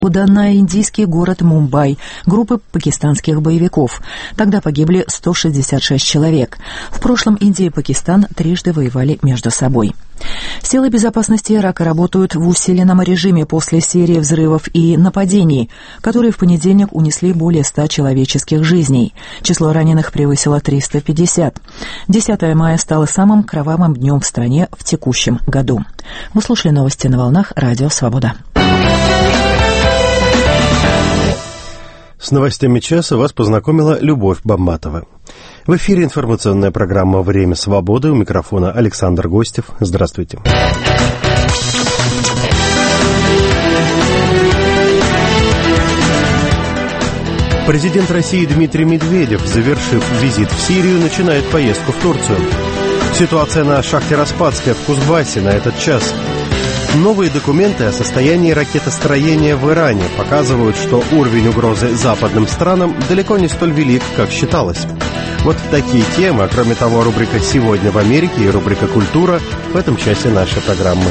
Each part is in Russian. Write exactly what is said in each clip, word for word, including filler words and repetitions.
на индийский город Мумбай группы пакистанских боевиков. Тогда погибли сто шестьдесят шесть человек. В прошлом Индия и Пакистан трижды воевали между собой. Силы безопасности Ирака работают в усиленном режиме после серии взрывов и нападений, которые в понедельник унесли более ста человеческих жизней. Число раненых превысило триста пятьдесят. десятое мая стало самым кровавым днем в стране в текущем году. Вы слушали новости на волнах Радио Свобода. С новостями часа вас познакомила Любовь Бамматова. В эфире информационная программа «Время свободы». У микрофона Александр Гостев. Здравствуйте. Президент России Дмитрий Медведев, завершив визит в Сирию, начинает поездку в Турцию. Ситуация на шахте Распадская в Кузбассе на этот час. Новые документы о состоянии ракетостроения в Иране показывают, что уровень угрозы западным странам далеко не столь велик, как считалось. Вот такие темы, а кроме того, рубрика «Сегодня в Америке» и рубрика «Культура» в этом часе нашей программы.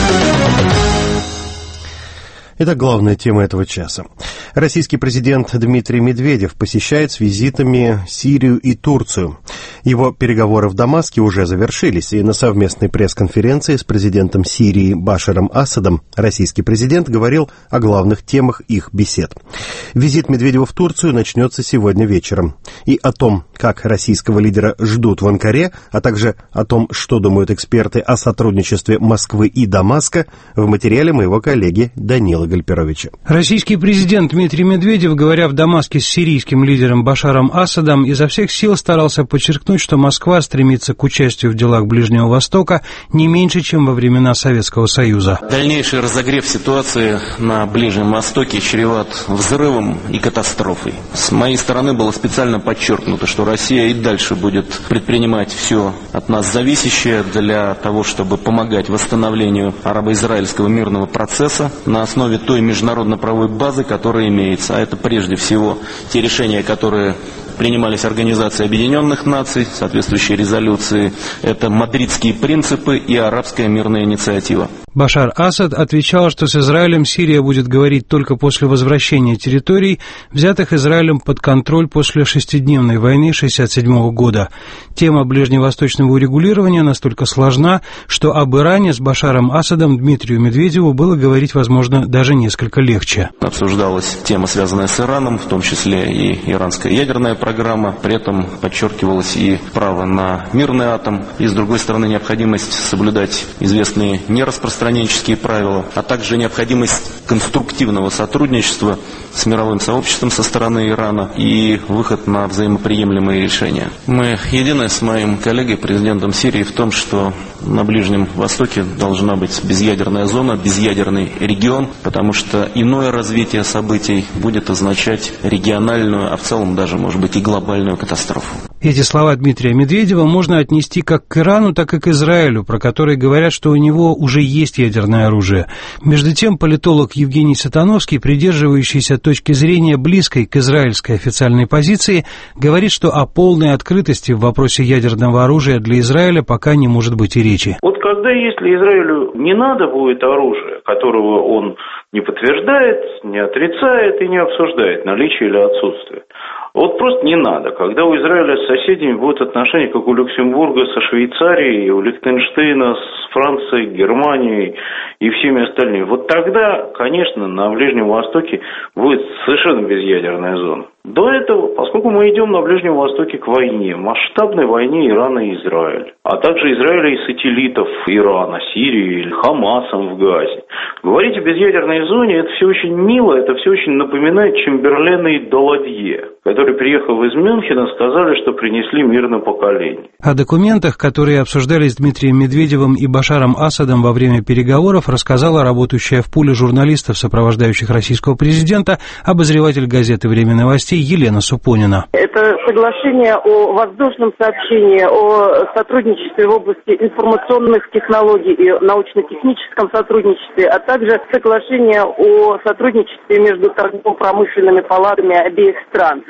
Итак, главная тема этого часа. Российский президент Дмитрий Медведев посещает с визитами Сирию и Турцию. Его переговоры в Дамаске уже завершились, и на совместной пресс-конференции с президентом Сирии Башаром Асадом российский президент говорил о главных темах их бесед. Визит Медведева в Турцию начнется сегодня вечером. И о том, как российского лидера ждут в Анкаре, а также о том, что думают эксперты о сотрудничестве Москвы и Дамаска, в материале моего коллеги Данила Гальперовича. Российский президент Дмитрий Медведев, говоря в Дамаске с сирийским лидером Башаром Асадом, изо всех сил старался подчеркнуть, что Москва стремится к участию в делах Ближнего Востока не меньше, чем во времена Советского Союза. Дальнейший разогрев ситуации на Ближнем Востоке чреват взрывом и катастрофой. С моей стороны было специально подчеркнуто, что Россия и дальше будет предпринимать все от нас зависящее для того, чтобы помогать восстановлению арабо-израильского мирного процесса на основе той международно-правовой базы, которая имеется. А это прежде всего те решения, которые принимались Организацией Объединенных Наций, соответствующие резолюции. Это мадридские принципы и арабская мирная инициатива. Башар Асад отвечал, что с Израилем Сирия будет говорить только после возвращения территорий, взятых Израилем под контроль после шестидневной войны шестьдесят седьмого года. Тема ближневосточного урегулирования настолько сложна, что об Иране с Башаром Асадом Дмитрию Медведеву было говорить, возможно, даже несколько легче. Обсуждалась тема, связанная с Ираном, в том числе и иранская ядерная программа. При этом подчеркивалось и право на мирный атом, и, с другой стороны, необходимость соблюдать известные нераспространенческие правила, а также необходимость конструктивного сотрудничества с мировым сообществом со стороны Ирана и выход на взаимоприемлемые решения. Мы едины с моим коллегой, президентом Сирии, в том, что на Ближнем Востоке должна быть безъядерная зона, безъядерный регион, потому что иное развитие событий будет означать региональную, а в целом даже, может быть, и глобальную катастрофу. Эти слова Дмитрия Медведева можно отнести как к Ирану, так и к Израилю, про которые говорят, что у него уже есть ядерное оружие. Между тем, политолог Евгений Сатановский, придерживающийся точки зрения близкой к израильской официальной позиции, говорит, что о полной открытости в вопросе ядерного оружия для Израиля пока не может быть и речи. Вот когда, если Израилю не надо будет оружия, которого он не подтверждает, не отрицает и не обсуждает наличие или отсутствие, вот просто не надо. Когда у Израиля с соседями будут отношения, как у Люксембурга со Швейцарией, у Лихтенштейна с Францией, Германией и всеми остальными, вот тогда, конечно, на Ближнем Востоке будет совершенно безъядерная зона. До этого, поскольку мы идем на Ближнем Востоке к войне, масштабной войне Ирана и Израиля, а также Израиля и сателлитов Ирана, Сирии или Хамасом в Газе, говорить о безъядерной зоне, это все очень мило, это все очень напоминает Чемберлена и Даладье, которые, приехав из Мюнхена, сказали, что принесли мир на поколение. О документах, которые обсуждались с Дмитрием Медведевым и Башаром Асадом во время переговоров, рассказала работающая в пуле журналистов, сопровождающих российского президента, обозреватель газеты «Время новостей» Елена Супонина. Это соглашение о воздушном сообщении, о сотрудничестве в области информационных технологий и научно-техническом сотрудничестве, а также соглашение о сотрудничестве между торгово-промышленными палатами обеих стран.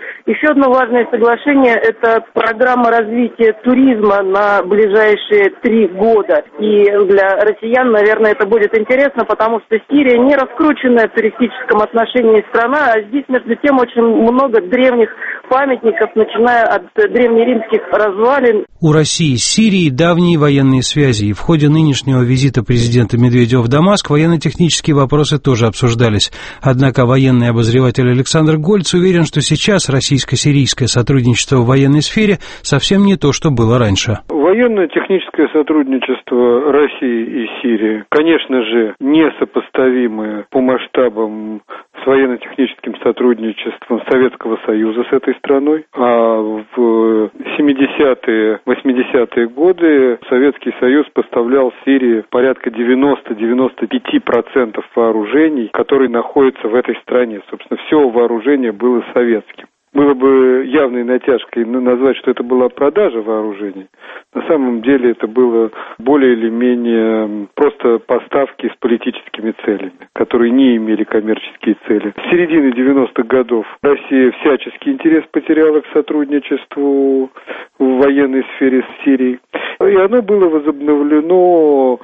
Еще одно важное соглашение – это программа развития туризма на ближайшие три года. И для россиян, наверное, это будет интересно, потому что Сирия не раскрученная в туристическом отношении страна, а здесь, между тем, очень много древних памятников, начиная от древнеримских развалин. У России с Сирией давние военные связи, и в ходе нынешнего визита президента Медведева в Дамаск военно-технические вопросы тоже обсуждались. Однако военный обозреватель Александр Гольц уверен, что сейчас российско-сирийское сотрудничество в военной сфере совсем не то, что было раньше. Военно-техническое сотрудничество России и Сирии, конечно же, несопоставимое по масштабам с военно-техническим сотрудничеством Советского Союза с этой страной, а в семидесятые, восьмидесятые годы Советский Союз поставлял Сирии порядка девяносто-девяносто пять процентов вооружений, которые находятся в этой стране. Собственно, все вооружение было советским. Было бы явной натяжкой назвать, что это была продажа вооружений. На самом деле это было более или менее просто поставки с политическими целями, которые не имели коммерческие цели. С середины девяностых годов Россия всяческий интерес потеряла к сотрудничеству в военной сфере с Сирией. И оно было возобновлено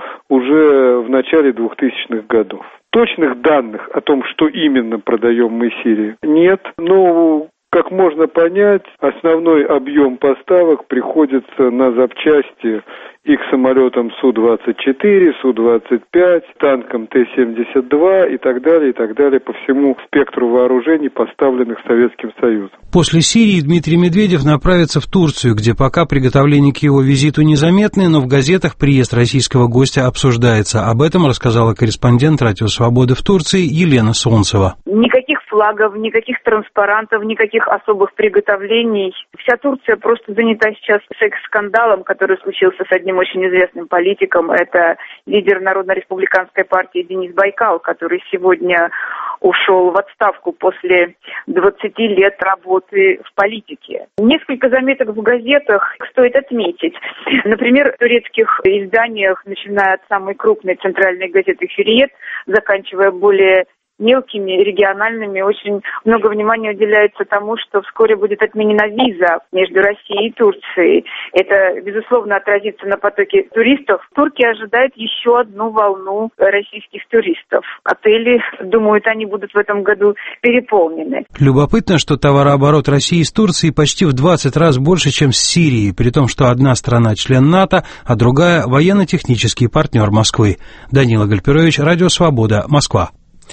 уже в начале двухтысячных годов. Точных данных о том, что именно продаем мы Сирии, нет, но... Как можно понять, основной объем поставок приходится на запчасти и к самолетам Су двадцать четыре, Су двадцать пять, танкам Т семьдесят два и так далее, и так далее по всему спектру вооружений, поставленных Советским Союзом. После Сирии Дмитрий Медведев направится в Турцию, где пока приготовления к его визиту незаметны, но в газетах приезд российского гостя обсуждается. Об этом рассказала корреспондент «Радио Свободы» в Турции Елена Солнцева. Никаких флагов, никаких транспарантов, никаких особых приготовлений. Вся Турция просто занята сейчас секс-скандалом, который случился с одним очень известным политиком. Это лидер Народно-республиканской партии Денис Байкал, который сегодня ушел в отставку после двадцати лет работы в политике. Несколько заметок в газетах стоит отметить. Например, в турецких изданиях, начиная от самой крупной центральной газеты «Хюриет», заканчивая более мелкими, региональными, очень много внимания уделяется тому, что вскоре будет отменена виза между Россией и Турцией. Это, безусловно, отразится на потоке туристов. Турки ожидают еще одну волну российских туристов. Отели, думают, они будут в этом году переполнены. Любопытно, что товарооборот России с Турцией почти в двадцать раз больше, чем с Сирией, при том, что одна страна член НАТО, а другая военно-технический партнер Москвы. Данила Гальперович, Радио Свобода, Москва.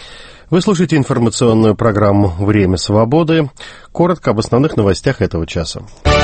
Вы слушаете информационную программу «Время свободы». Коротко об основных новостях этого часа.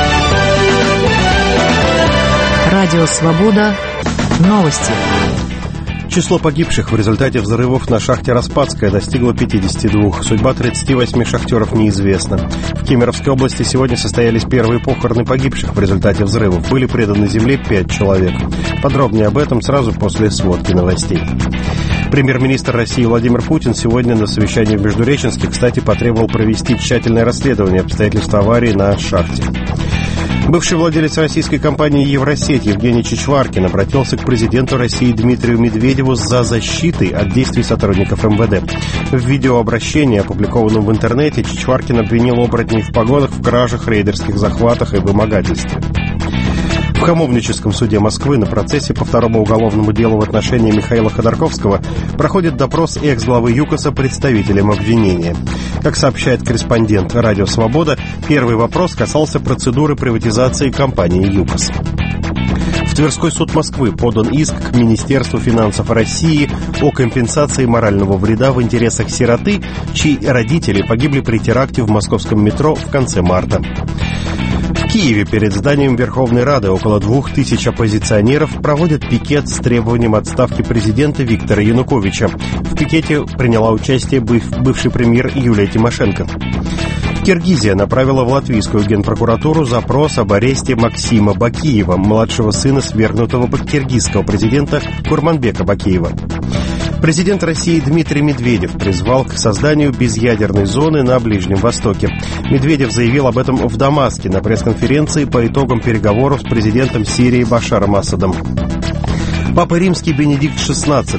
Радио «Свобода». Новости. Число погибших в результате взрывов на шахте «Распадская» достигло пятидесяти двух. Судьба тридцати восьми шахтеров неизвестна. В Кемеровской области сегодня состоялись первые похороны погибших в результате взрывов. Были преданы земле пять человек. Подробнее об этом сразу после сводки новостей. Премьер-министр России Владимир Путин сегодня на совещании в Междуреченске, кстати, потребовал провести тщательное расследование обстоятельств аварии на шахте. Бывший владелец российской компании «Евросеть» Евгений Чичваркин обратился к президенту России Дмитрию Медведеву за защитой от действий сотрудников эм вэ дэ. В видеообращении, опубликованном в интернете, Чичваркин обвинил оборотней в погонах в кражах, рейдерских захватах и вымогательстве. В Хамовническом суде Москвы на процессе по второму уголовному делу в отношении Михаила Ходорковского проходит допрос экс-главы ЮКОСа представителям обвинения. Как сообщает корреспондент «Радио Свобода», первый вопрос касался процедуры приватизации компании ЮКОС. В Тверской суд Москвы подан иск к Министерству финансов России о компенсации морального вреда в интересах сироты, чьи родители погибли при теракте в московском метро в конце марта. В Киеве перед зданием Верховной Рады около двух тысяч оппозиционеров проводят пикет с требованием отставки президента Виктора Януковича. В пикете приняла участие бывший премьер Юлия Тимошенко. Киргизия направила в латвийскую генпрокуратуру запрос об аресте Максима Бакиева, младшего сына свергнутого киргизского президента Курманбека Бакиева. Президент России Дмитрий Медведев призвал к созданию безъядерной зоны на Ближнем Востоке. Медведев заявил об этом в Дамаске на пресс-конференции по итогам переговоров с президентом Сирии Башаром Асадом. Папа Римский Бенедикт шестнадцатый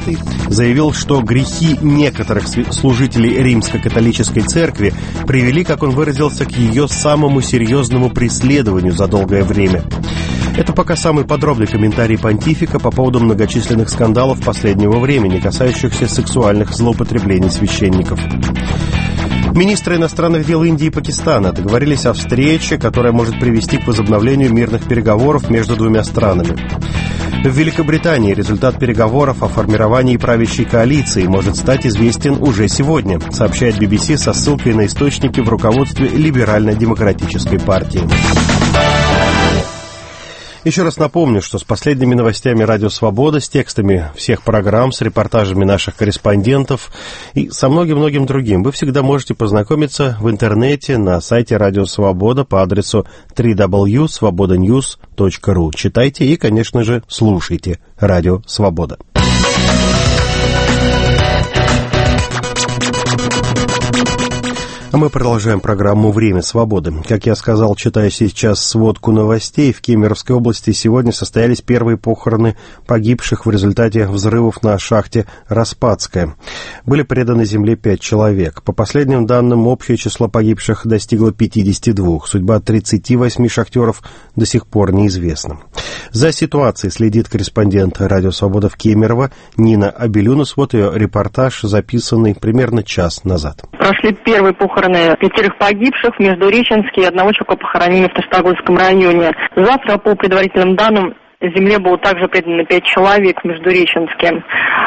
заявил, что грехи некоторых служителей Римско-католической церкви привели, как он выразился, к ее самому серьезному преследованию за долгое время. Это пока самый подробный комментарий понтифика по поводу многочисленных скандалов последнего времени, касающихся сексуальных злоупотреблений священников. Министры иностранных дел Индии и Пакистана договорились о встрече, которая может привести к возобновлению мирных переговоров между двумя странами. В Великобритании результат переговоров о формировании правящей коалиции может стать известен уже сегодня, сообщает би би си со ссылкой на источники в руководстве Либерально-демократической партии. Еще раз напомню, что с последними новостями «Радио Свобода», с текстами всех программ, с репортажами наших корреспондентов и со многим-многим другим вы всегда можете познакомиться в интернете на сайте «Радио Свобода» по адресу дабл ю дабл ю дабл ю точка свобода ньюс точка ру. Читайте и, конечно же, слушайте «Радио Свобода». А мы продолжаем программу «Время свободы». Как я сказал, читая сейчас сводку новостей, в Кемеровской области сегодня состоялись первые похороны погибших в результате взрывов на шахте «Распадская». Были преданы земле пять человек. По последним данным, общее число погибших достигло пятидесяти двух. Судьба тридцати восьми шахтеров до сих пор неизвестна. За ситуацией следит корреспондент «Радио Свобода» в Кемерово Нина Абелюнус. Вот ее репортаж, записанный примерно час назад. Прошли первые похороны пятерых погибших в Междуреченске и одного человека похоронили в Таштагольском районе. Завтра, по предварительным данным, земле будут также преданы пять человек в Междуреченске.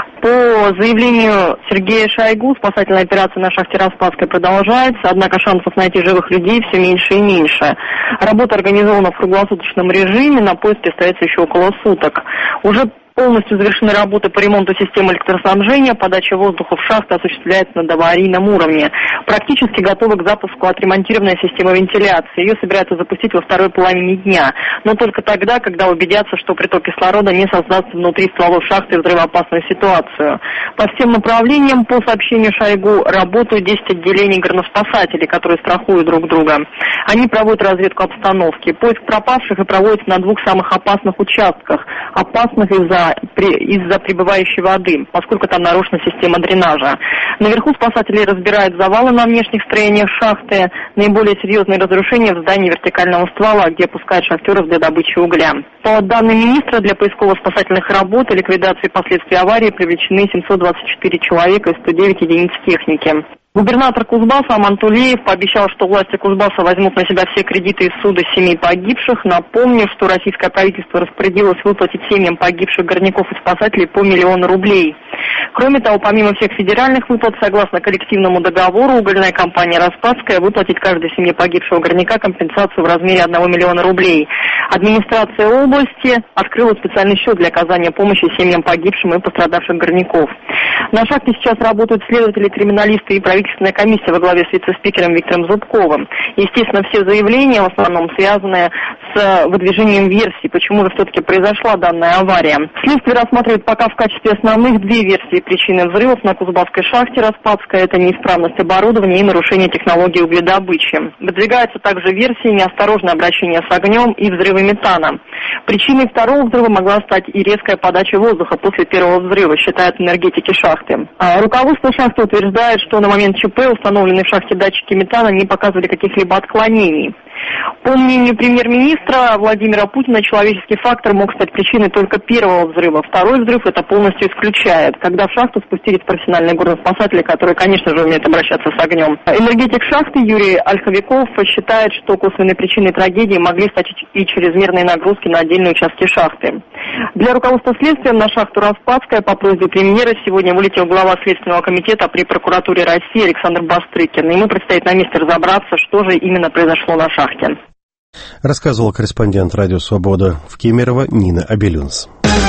По заявлению Сергея Шойгу, спасательная операция на шахте Распадской продолжается, однако шансов найти живых людей все меньше и меньше. Работа организована в круглосуточном режиме, на поиске остается еще около суток. Уже полностью завершены работы по ремонту системы электроснабжения, подача воздуха в шахты осуществляется на доаварийном уровне. Практически готова к запуску отремонтированная система вентиляции. Ее собираются запустить во второй половине дня, но только тогда, когда убедятся, что приток кислорода не создастся внутри стволов шахты взрывоопасную ситуацию. По всем направлениям, по сообщению Шойгу, работают десять отделений горноспасателей, которые страхуют друг друга. Они проводят разведку обстановки. Поиск пропавших и проводится на двух самых опасных участках, опасных из-за из-за прибывающей воды, поскольку там нарушена система дренажа. Наверху спасатели разбирают завалы на внешних строениях шахты, наиболее серьезные разрушения в здании вертикального ствола, где опускают шахтеров для добычи угля. По данным министра, для поисково-спасательных работ и ликвидации последствий аварии привлечены семьсот двадцать четыре человека и сто девять единиц техники. Губернатор Кузбасса Аман Тулеев пообещал, что власти Кузбасса возьмут на себя все кредиты из суда семей погибших. Напомню, что российское правительство распорядилось выплатить семьям погибших горняков и спасателей по миллиону рублей. Кроме того, помимо всех федеральных выплат, согласно коллективному договору, угольная компания «Распадская» выплатит каждой семье погибшего горняка компенсацию в размере одного миллиона рублей. Администрация области открыла специальный счет для оказания помощи семьям погибшим и пострадавших горняков. На шахте сейчас работают следователи, криминалисты и правительственная комиссия во главе с вице-спикером Виктором Зубковым. Естественно, все заявления в основном связаны с выдвижением версий, почему же все-таки произошла данная авария. Следствие рассматривает пока в качестве основных две версии причины взрывов на Кузбасской шахте Распадская. Это неисправность оборудования и нарушение технологии угледобычи. Выдвигаются также версии неосторожное обращение с огнем и взрывы метана. Причиной второго взрыва могла стать и резкая подача воздуха после первого взрыва, считают энергетики шахты. А руководство шахты утверждает, что на момент ЧП установленные в шахте датчики метана не показывали каких-либо отклонений. По мнению премьер-министра Владимира Путина, человеческий фактор мог стать причиной только первого взрыва. Второй взрыв это полностью исключает, когда в шахту спустились профессиональные горноспасатели, которые, конечно же, умеют обращаться с огнем. Энергетик шахты Юрий Ольховиков считает, что косвенной причиной трагедии могли стать и чрезмерные нагрузки на отдельные участки шахты. Для руководства следствием на шахту Распадская по просьбе премьера сегодня вылетел глава Следственного комитета при прокуратуре России Александр Бастрыкин. Ему предстоит на месте разобраться, что же именно произошло на шахте. Рассказывал корреспондент «Радио Свобода» в Кемерово Нина Абелюнс.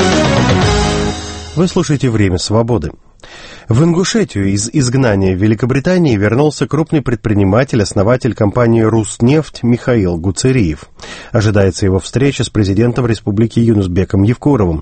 Вы слушаете «Время свободы». В Ингушетию из изгнания в Великобритании вернулся крупный предприниматель, основатель компании «Руснефть» Михаил Гуцериев. Ожидается его встреча с президентом республики Юнусбеком Евкуровым.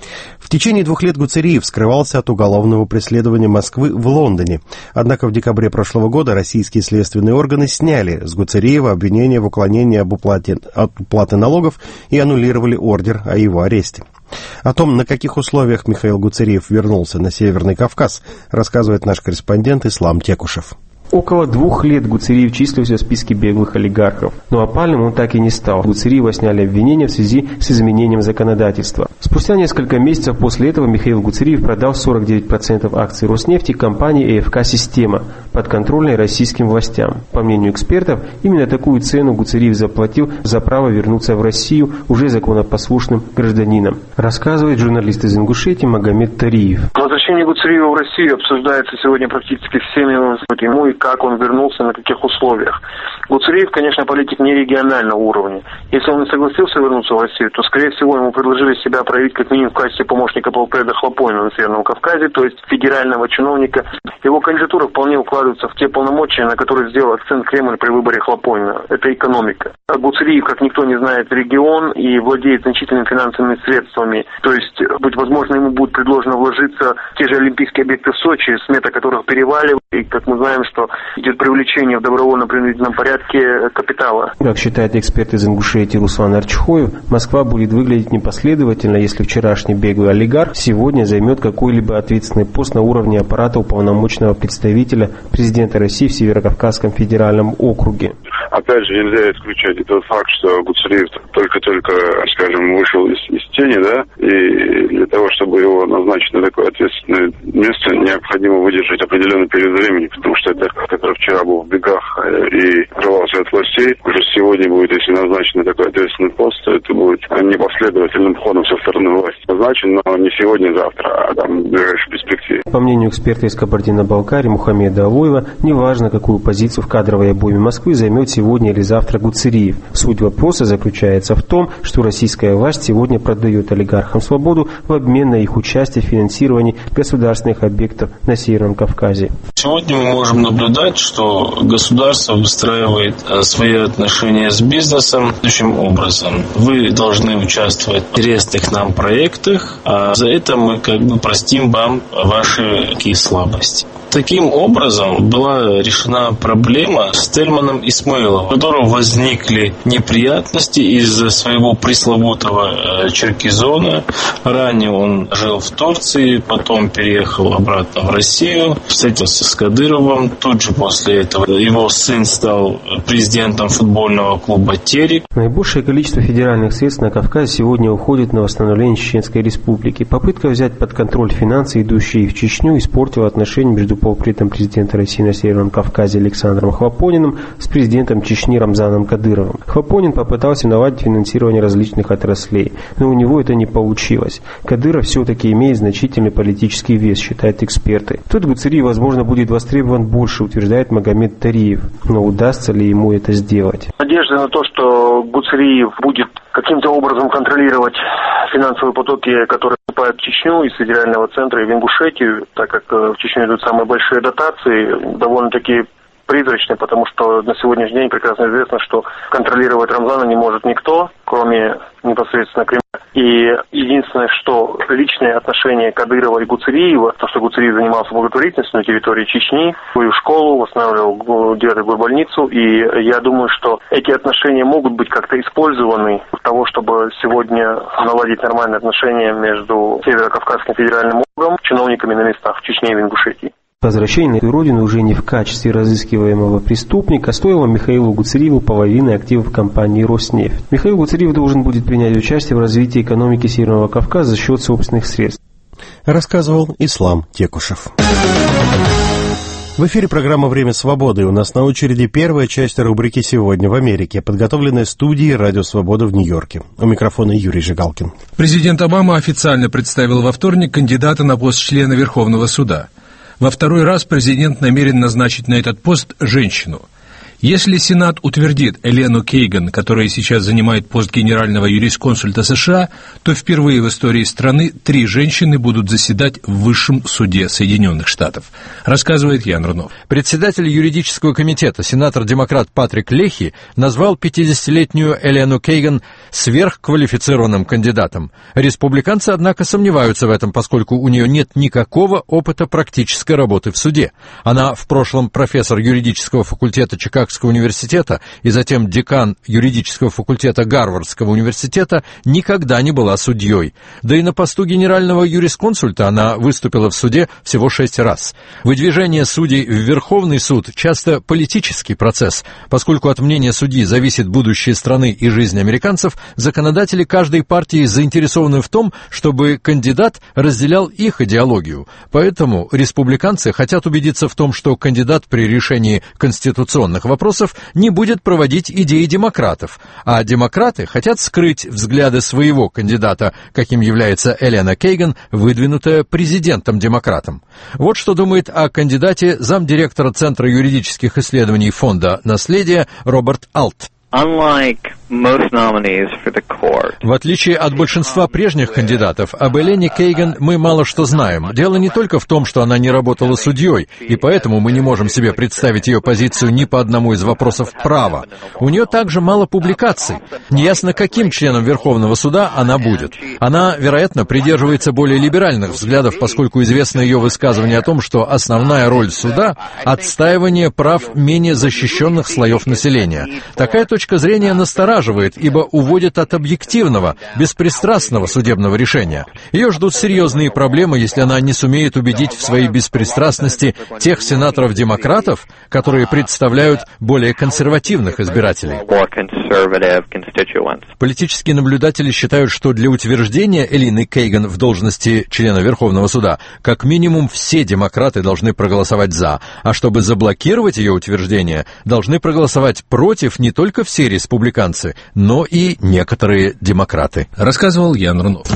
В течение двух лет Гуцериев скрывался от уголовного преследования Москвы в Лондоне. Однако в декабре прошлого года российские следственные органы сняли с Гуцериева обвинение в уклонении об уплате, от уплаты налогов и аннулировали ордер о его аресте. О том, на каких условиях Михаил Гуцериев вернулся на Северный Кавказ, рассказывает наш корреспондент Ислам Текушев. Около двух лет Гуцериев числился в списке беглых олигархов, но опальным он так и не стал. Гуцериева сняли обвинения в связи с изменением законодательства. Спустя несколько месяцев после этого Михаил Гуцериев продал сорок девять процентов акций Роснефти компании ЭФК «Система», подконтрольной российским властям. По мнению экспертов, именно такую цену Гуцериев заплатил за право вернуться в Россию уже законопослушным гражданином, рассказывает журналист из Ингушетии Магомед Тариев. Возвращение Гуцериева в Россию обсуждается сегодня практически всеми, ему и как он вернулся, на каких условиях. Гуцериев, конечно, политик не регионального уровня. Если он и согласился вернуться в Россию, то, скорее всего, ему предложили себя проявить как минимум в качестве помощника полпреда Хлопонина на Северном Кавказе, то есть федерального чиновника. Его кандидатура вполне укладывается в те полномочия, на которые сделал акцент Кремль при выборе Хлопонина. Это экономика. А Гуцериев, как никто не знает, регион и владеет значительными финансовыми средствами. То есть, быть возможно, ему будет предложено вложиться в те же олимпийские объекты в Сочи, смета которых переваливает. И, как мы знаем, что идет привлечение в добровольно-принудительном порядке капитала. Как считает эксперт из Ингушетии Руслан Арчхоев, Москва будет выглядеть непоследовательно, если вчерашний беглый олигарх сегодня займет какой-либо ответственный пост на уровне аппарата уполномоченного представителя президента России в Северокавказском федеральном округе. Опять же, нельзя исключать и тот факт, что Гуцериев только-только, скажем, вышел из, из тени, да, и для того, чтобы его назначить на такое ответственное место, необходимо выдержать определенный период времени, потому что это, который вчера был в бегах и скрывался от властей, уже сегодня будет, если назначен на такой ответственный пост, то это будет непоследовательным ходом со стороны власти. Назначен, но не сегодня, а завтра, а там в ближайшей перспективе. По мнению эксперта из Кабардино-Балкарии Мухаммеда Алоева, неважно, какую позицию в кадровой обойме Москвы займет сегодня или завтра Гуцериев. Суть вопроса заключается в том, что российская власть сегодня продает олигархам свободу в обмен на их участие в финансировании государственных объектов на Северном Кавказе. Сегодня мы можем наблюдать, что государство выстраивает свои отношения с бизнесом следующим образом. Вы должны участвовать в интересных нам проектах, а за это мы как бы простим вам ваши такие слабости. Таким образом была решена проблема с Тельманом Исмаиловым, у которого возникли неприятности из-за своего пресловутого Черкизона. Ранее он жил в Турции, потом переехал обратно в Россию, встретился с Кадыровым. Тут же после этого его сын стал президентом футбольного клуба «Терек». Наибольшее количество федеральных средств на Кавказе сегодня уходит на восстановление Чеченской Республики. Попытка взять под контроль финансы, идущие в Чечню, испортила отношения между полпредом президента России на Северном Кавказе Александром Хлопониным с президентом Чечни Рамзаном Кадыровым. Хлопонин попытался наладить финансирование различных отраслей, но у него это не получилось. Кадыров все-таки имеет значительный политический вес, считают эксперты. Тут Гуцериев, возможно, будет востребован больше, утверждает Магомед Тариев. Но удастся ли ему это сделать? Надежда на то, что Гуцериев будет каким-то образом контролировать финансовые потоки, которые поступают в Чечню из федерального центра и в Ингушетию, так как в Чечню идут самые большие дотации, довольно-таки призрачные, потому что на сегодняшний день прекрасно известно, что контролировать Рамзана не может никто, кроме непосредственно Кремля. И единственное, что личные отношения Кадырова и Гуцериева, то, что Гуцериев занимался благотворительностью на территории Чечни, свою школу, восстанавливал девятую горбольницу, и я думаю, что эти отношения могут быть как-то использованы для того, чтобы сегодня наладить нормальные отношения между Северо-Кавказским федеральным округом, чиновниками на местах в Чечне и в Ингушетии. Возвращение на свою родину уже не в качестве разыскиваемого преступника стоило Михаилу Гуцериеву половины активов компании «Роснефть». Михаил Гуцериев должен будет принять участие в развитии экономики Северного Кавказа за счет собственных средств. Рассказывал Ислам Текушев. В эфире программа «Время свободы». У нас на очереди первая часть рубрики «Сегодня в Америке», подготовленная студией «Радио Свобода» в Нью-Йорке. У микрофона Юрий Жигалкин. Президент Обама официально представил во вторник кандидата на пост члена Верховного суда. Во второй раз президент намерен назначить на этот пост женщину. Если Сенат утвердит Элену Кейган, которая сейчас занимает пост генерального юрисконсульта США, то впервые в истории страны три женщины будут заседать в Высшем суде Соединенных Штатов, рассказывает Ян Рунов. Председатель юридического комитета, сенатор-демократ Патрик Лехи, назвал пятидесятилетнюю Элену Кейган сверхквалифицированным кандидатом. Республиканцы, однако, сомневаются в этом, поскольку у нее нет никакого опыта практической работы в суде. Она в прошлом профессор юридического факультета Чикагского университета и затем декан юридического факультета Гарвардского университета, никогда не была судьей. Да и на посту генерального юрисконсульта она выступила в суде всего шесть раз. Выдвижение судей в Верховный суд часто политический процесс. Поскольку от мнения судьи зависит будущее страны и жизнь американцев, законодатели каждой партии заинтересованы в том, чтобы кандидат разделял их идеологию. Поэтому республиканцы хотят убедиться в том, что кандидат при решении конституционных вопросов не будет проводить идеи демократов, а демократы хотят скрыть взгляды своего кандидата, каким является Элена Кейган, выдвинутая президентом-демократом. Вот что думает о кандидате замдиректора Центра юридических исследований Фонда наследия Роберт Алт. В отличие от большинства прежних кандидатов, об Элене Кейган мы мало что знаем. Дело не только в том, что она не работала судьей, и поэтому мы не можем себе представить ее позицию ни по одному из вопросов права. У нее также мало публикаций. Неясно, каким членом Верховного суда она будет. Она, вероятно, придерживается более либеральных взглядов, поскольку известно ее высказывание о том, что основная роль суда — отстаивание прав менее защищенных слоев населения. Такая точка зрения настораживает, ибо уводит от объективного, беспристрастного судебного решения. Ее ждут серьезные проблемы, если она не сумеет убедить в своей беспристрастности тех сенаторов-демократов, которые представляют более консервативных избирателей. Политические наблюдатели считают, что для утверждения Элены Кейган в должности члена Верховного суда как минимум все демократы должны проголосовать «за», а чтобы заблокировать ее утверждение, должны проголосовать против не только все республиканцы, но и некоторые демократы. Рассказывал Ян Рунов.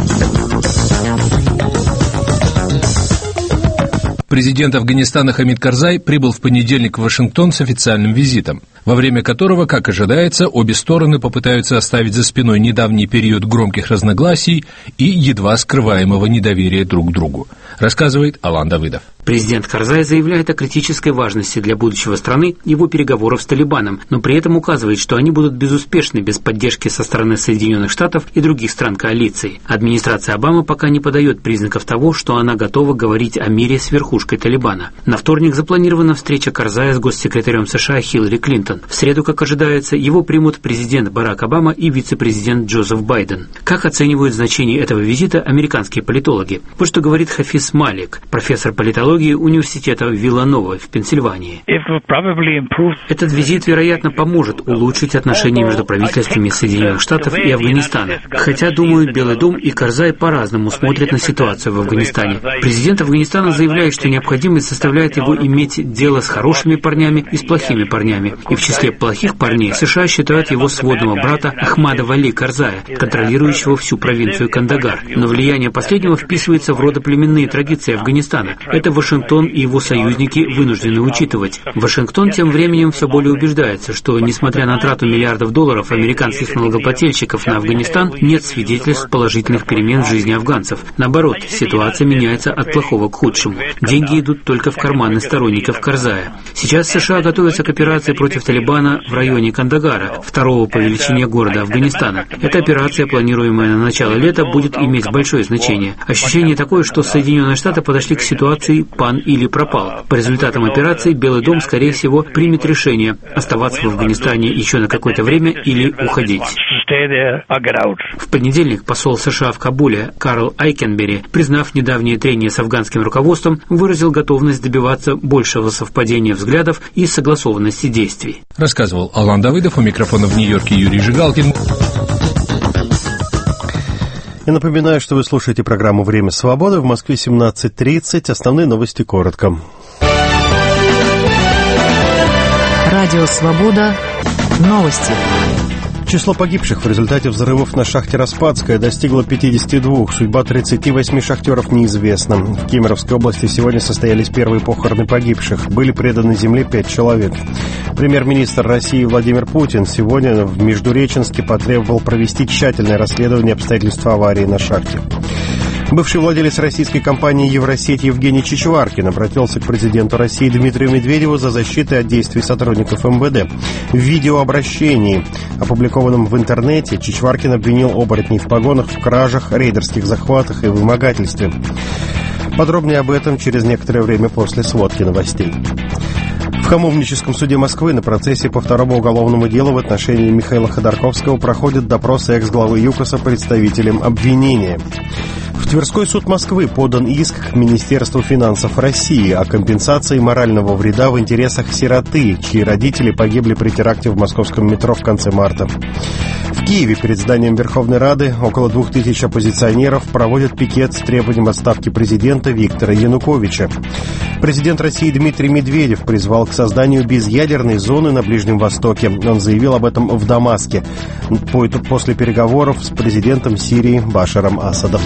Президент Афганистана Хамид Карзай прибыл в понедельник в Вашингтон с официальным визитом, во время которого, как ожидается, обе стороны попытаются оставить за спиной недавний период громких разногласий и едва скрываемого недоверия друг к другу, рассказывает Алан Давыдов. Президент Карзай заявляет о критической важности для будущего страны его переговоров с Талибаном, но при этом указывает, что они будут безуспешны без поддержки со стороны Соединенных Штатов и других стран коалиции. Администрация Обамы пока не подает признаков того, что она готова говорить о мире с верхушкой Талибана. На вторник запланирована встреча Карзая с госсекретарем США Хиллари Клинтон. В среду, как ожидается, его примут президент Барак Обама и вице-президент Джозеф Байден. Как оценивают значение этого визита американские политологи? Вот что говорит Хафиз Малик, профессор политологии университета Виланова в Пенсильвании. Этот визит, вероятно, поможет улучшить отношения между правительствами Соединенных Штатов и Афганистана. Хотя, думаю, Белый дом и Карзай по-разному смотрят на ситуацию в Афганистане. Президент Афганистана заявляет, что необходимость заставляет его иметь дело с хорошими парнями и с плохими парнями. И в числе плохих парней США считают его сводного брата Ахмада Вали Карзая, контролирующего всю провинцию Кандагар. Но влияние последнего вписывается в родоплеменные традиции Афганистана. Это Вашингтон и его союзники вынуждены учитывать. Вашингтон тем временем все более убеждается, что, несмотря на трату миллиардов долларов американских налогоплательщиков на Афганистан, нет свидетельств положительных перемен в жизни афганцев. Наоборот, ситуация меняется от плохого к худшему. Деньги идут только в карманы сторонников Карзая. Сейчас США готовятся к операции против Талибана в районе Кандагара, второго по величине города Афганистана. Эта операция, планируемая на начало лета, будет иметь большое значение. Ощущение такое, что Соединенные Штаты подошли к ситуации «пан или пропал». По результатам операции Белый дом, скорее всего, примет решение оставаться в Афганистане еще на какое-то время или уходить. В понедельник посол США в Кабуле Карл Айкенбери, признав недавнее трение с афганским руководством, выразил готовность добиваться большего совпадения взглядов и согласованности действий. Рассказывал Алан Давыдов, у микрофона в Нью-Йорке Юрий Жигалкин. И напоминаю, что вы слушаете программу «Время свободы». В Москве семнадцать тридцать. Основные новости коротко. Радио «Свобода». Новости. Число погибших в результате взрывов на шахте «Распадская» достигло пятидесяти двух. Судьба тридцати восьми шахтеров неизвестна. В Кемеровской области сегодня состоялись первые похороны погибших. Были преданы земле пять человек. Премьер-министр России Владимир Путин сегодня в Междуреченске потребовал провести тщательное расследование обстоятельств аварии на шахте. Бывший владелец российской компании «Евросеть» Евгений Чичваркин обратился к президенту России Дмитрию Медведеву за защитой от действий сотрудников эм вэ дэ. В видеообращении, опубликованном в интернете, Чичваркин обвинил оборотней в погонах в кражах, рейдерских захватах и вымогательстве. Подробнее об этом через некоторое время после сводки новостей. В Хамовническом суде Москвы на процессе по второму уголовному делу в отношении Михаила Ходорковского проходит допрос экс-главы ЮКОСа представителем обвинения. В Тверской суд Москвы подан иск к Министерству финансов России о компенсации морального вреда в интересах сироты, чьи родители погибли при теракте в московском метро в конце марта. В Киеве перед зданием Верховной Рады около двух тысяч оппозиционеров проводят пикет с требованием отставки президента Виктора Януковича. Президент России Дмитрий Медведев призвал к созданию безъядерной зоны на Ближнем Востоке. Он заявил об этом в Дамаске после переговоров с президентом Сирии Башаром Асадом.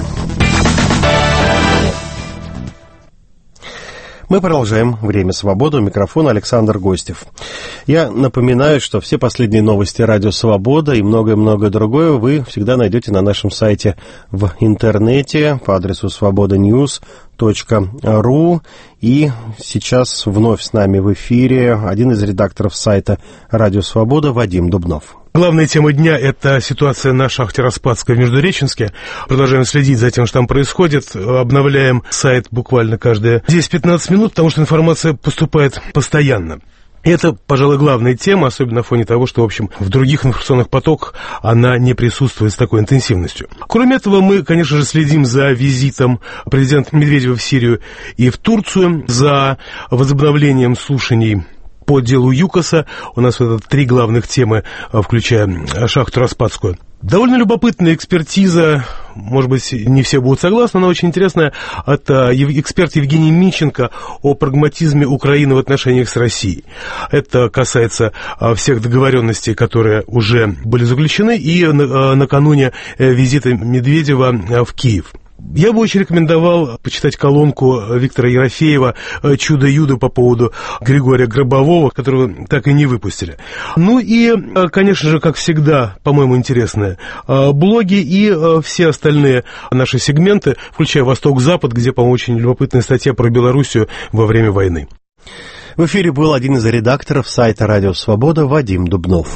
Мы продолжаем «Время свободы». У микрофона Александр Гостев. Я напоминаю, что все последние новости «Радио Свобода» и многое-многое другое вы всегда найдете на нашем сайте в интернете по адресу свобода ньюс точка ру. И сейчас вновь с нами в эфире один из редакторов сайта «Радио Свобода» Вадим Дубнов. Главная тема дня – это ситуация на шахте «Распадская» в Междуреченске. Продолжаем следить за тем, что там происходит. Обновляем сайт буквально каждые десять-пятнадцать минут, потому что информация поступает постоянно. И это, пожалуй, главная тема, особенно на фоне того, что, в общем, в других информационных потоках она не присутствует с такой интенсивностью. Кроме этого, мы, конечно же, следим за визитом президента Медведева в Сирию и в Турцию, за возобновлением слушаний по делу ЮКОСа. У нас вот это три главных темы, включая шахту «Распадскую». Довольно любопытная экспертиза, может быть, не все будут согласны, но очень интересная, это эксперт Евгений Минченко о прагматизме Украины в отношениях с Россией. Это касается всех договоренностей, которые уже были заключены, и накануне визита Медведева в Киев. Я бы очень рекомендовал почитать колонку Виктора Ерофеева «Чудо-юдо» по поводу Григория Гробового, которого так и не выпустили. Ну и, конечно же, как всегда, по-моему, интересные блоги и все остальные наши сегменты, включая «Восток-Запад», где, по-моему, очень любопытная статья про Белоруссию во время войны. В эфире был один из редакторов сайта «Радио Свобода» Вадим Дубнов.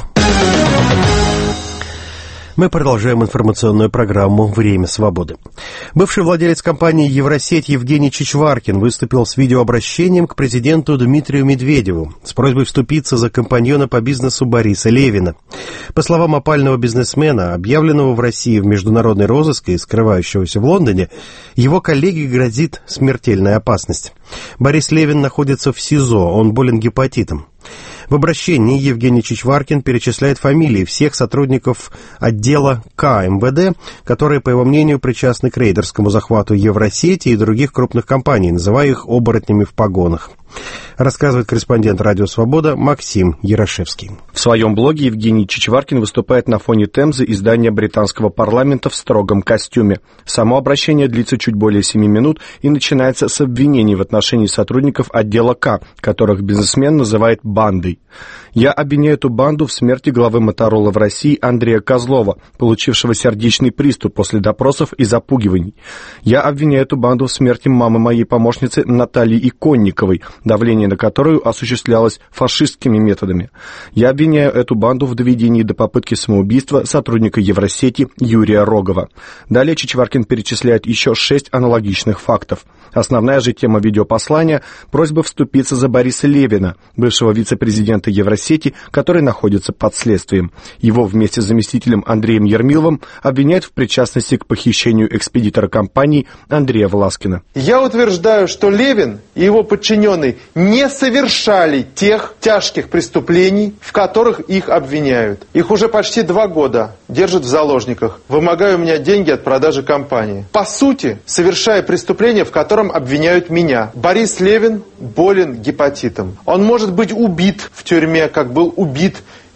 Мы продолжаем информационную программу «Время свободы». Бывший владелец компании «Евросеть» Евгений Чичваркин выступил с видеообращением к президенту Дмитрию Медведеву с просьбой вступиться за компаньона по бизнесу Бориса Левина. По словам опального бизнесмена, объявленного в России в международный розыск и скрывающегося в Лондоне, его коллеге грозит смертельная опасность. Борис Левин находится в СИЗО, он болен гепатитом. В обращении Евгений Чичваркин перечисляет фамилии всех сотрудников отдела К эм вэ дэ, которые, по его мнению, причастны к рейдерскому захвату Евросети и других крупных компаний, называя их оборотнями в погонах. Рассказывает корреспондент «Радио Свобода» Максим Ярошевский. В своем блоге Евгений Чичваркин выступает на фоне Темзы и здания британского парламента в строгом костюме. Само обращение длится чуть более семи минут и начинается с обвинений в отношении сотрудников отдела К, которых бизнесмен называет бандой. «Я обвиняю эту банду в смерти главы Моторола в России Андрея Козлова, получившего сердечный приступ после допросов и запугиваний. Я обвиняю эту банду в смерти мамы моей помощницы Натальи Иконниковой, давление на которую осуществлялось фашистскими методами. Я обвиняю эту банду в доведении до попытки самоубийства сотрудника Евросети Юрия Рогова». Далее Чичваркин перечисляет еще шесть аналогичных фактов. Основная же тема видеопослания – просьба вступиться за Бориса Левина, бывшего вице-президента Евросети, который находится под следствием. Его вместе с заместителем Андреем Ермиловым обвиняют в причастности к похищению экспедитора компании Андрея Власкина. Я утверждаю, что Левин и его подчиненные не совершали тех тяжких преступлений, в которых их обвиняют. Их уже почти два года держат в заложниках, вымогая у меня деньги от продажи компании. По сути, совершая преступление, в котором обвиняют меня. Борис Левин болен гепатитом. Он может быть убит в тюрьме, как был убит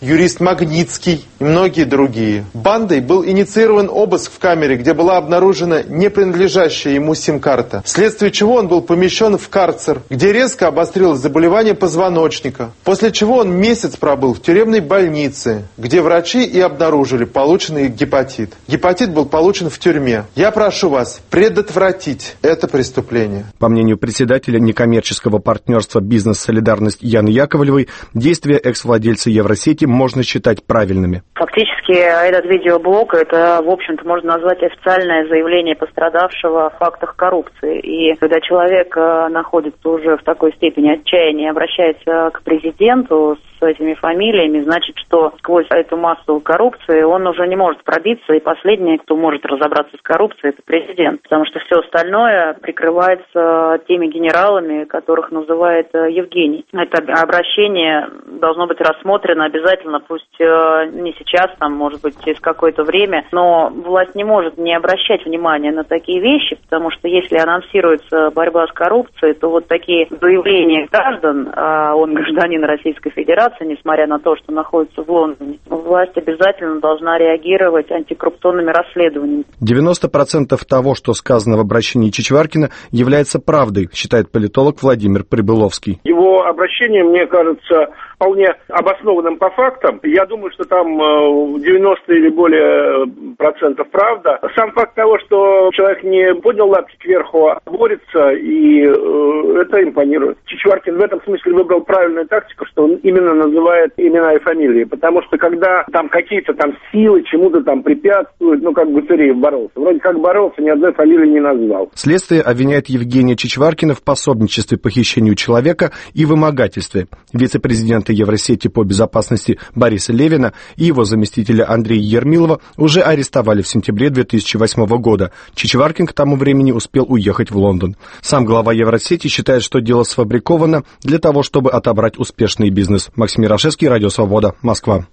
юрист Магнитский и многие другие. Бандой был инициирован обыск в камере, где была обнаружена не принадлежащая ему сим-карта, вследствие чего он был помещен в карцер, где резко обострилось заболевание позвоночника, после чего он месяц пробыл в тюремной больнице, где врачи и обнаружили полученный гепатит. Гепатит был получен в тюрьме. Я прошу вас предотвратить это преступление. По мнению председателя некоммерческого партнерства «Бизнес-солидарность» Яны Яковлевой, действия экс-владельца Евросети можно считать правильными. Фактически этот видеоблог, это, в общем-то, можно назвать официальное заявление пострадавшего о фактах коррупции. И когда человек находится уже в такой степени отчаяния, обращается к президенту с этими фамилиями, значит, что сквозь эту массу коррупции он уже не может пробиться, и последний, кто может разобраться с коррупцией, это президент. Потому что все остальное прикрывается теми генералами, которых называет Евгений. Это обращение должно быть рассмотрено обязательно, пусть не сейчас, там, может быть, через какое-то время, но власть не может не обращать внимания на такие вещи, потому что если анонсируется борьба с коррупцией, то вот такие заявления граждан, а он гражданин Российской Федерации, несмотря на то, что находится в Лондоне, власть обязательно должна реагировать антикоррупционными расследованиями. девяносто процентов того, что сказано в обращении Чичваркина, является правдой, считает политолог Владимир Прибыловский. Его обращение, мне кажется, вполне обоснованным по фактам. Я думаю, что там девяносто или более процентов правда. Сам факт того, что человек не поднял лапки кверху, а борется, и э, это импонирует. Чичваркин в этом смысле выбрал правильную тактику, что он именно называет имена и фамилии. Потому что когда там какие-то там силы чему-то там препятствуют, ну как Гуцериев боролся. Вроде как боролся, ни одной фамилии не назвал. Следствие обвиняет Евгения Чичваркина в пособничестве похищению человека и вымогательстве. Вице-президента Евросети по безопасности Бориса Левина и его заместителя Андрея Ермилова уже арестовали в сентябре две тысячи восьмого года. Чичваркин к тому времени успел уехать в Лондон. Сам глава Евросети считает, что дело сфабриковано для того, чтобы отобрать успешный бизнес. Максим Мирошевский, Радио Свобода, Москва.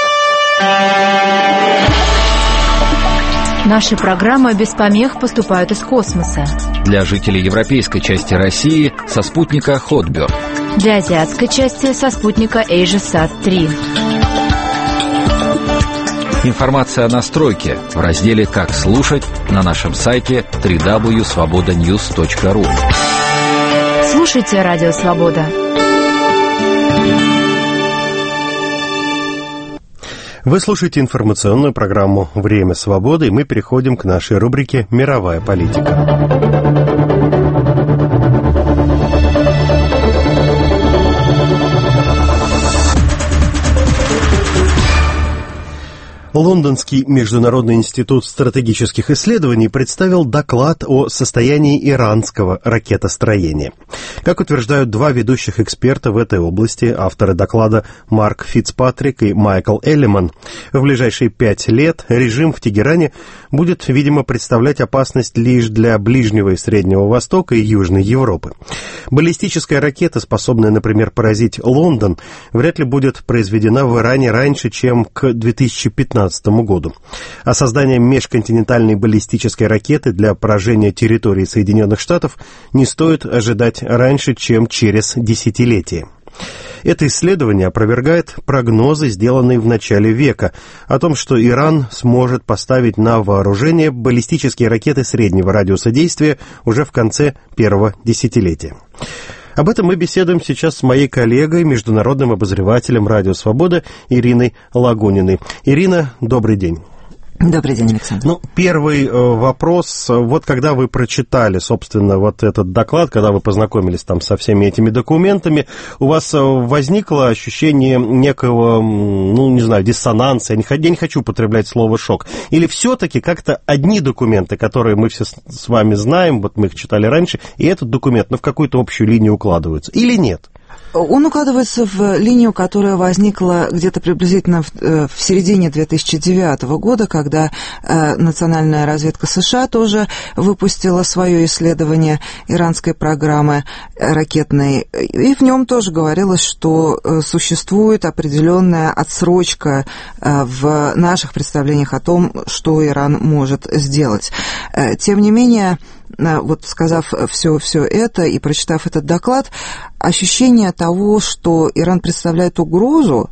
Наши программы без помех поступают из космоса. Для жителей европейской части России со спутника Хотберг. Для азиатской части со спутника AsiaSat три. Информация о настройке в разделе «Как слушать» на нашем сайте дабл ю дабл ю дабл ю точка свобода ньюс точка ру. Слушайте Радио Свобода. Вы слушаете информационную программу «Время свободы», и мы переходим к нашей рубрике «Мировая политика». Лондонский международный институт стратегических исследований представил доклад о состоянии иранского ракетостроения. Как утверждают два ведущих эксперта в этой области, авторы доклада Марк Фицпатрик и Майкл Эллиман, в ближайшие пять лет режим в Тегеране будет, видимо, представлять опасность лишь для Ближнего и Среднего Востока и Южной Европы. Баллистическая ракета, способная, например, поразить Лондон, вряд ли будет произведена в Иране раньше, чем к две тысячи пятнадцатому году. А создание межконтинентальной баллистической ракеты для поражения территории Соединенных Штатов не стоит ожидать раньше, чем через десятилетие. Это исследование опровергает прогнозы, сделанные в начале века, о том, что Иран сможет поставить на вооружение баллистические ракеты среднего радиуса действия уже в конце первого десятилетия. Об этом мы беседуем сейчас с моей коллегой, международным обозревателем «Радио Свобода» Ириной Лагуниной. Ирина, добрый день. Добрый день, Александр. Ну, первый э, вопрос. Вот когда вы прочитали, собственно, вот этот доклад, когда вы познакомились там со всеми этими документами, у вас возникло ощущение некого, ну, не знаю, диссонанса, я не, я не хочу употреблять слово «шок», или все-таки как-то одни документы, которые мы все с вами знаем, вот мы их читали раньше, и этот документ, ну, в какую-то общую линию укладываются, или нет? Он укладывается в линию, которая возникла где-то приблизительно в, в середине две тысячи девятого года, когда э, национальная разведка США тоже выпустила свое исследование иранской программы ракетной, и в нем тоже говорилось, что э, существует определенная отсрочка э, в наших представлениях о том, что Иран может сделать. Э, тем не менее, вот сказав все, все это и прочитав этот доклад, ощущение того, что Иран представляет угрозу,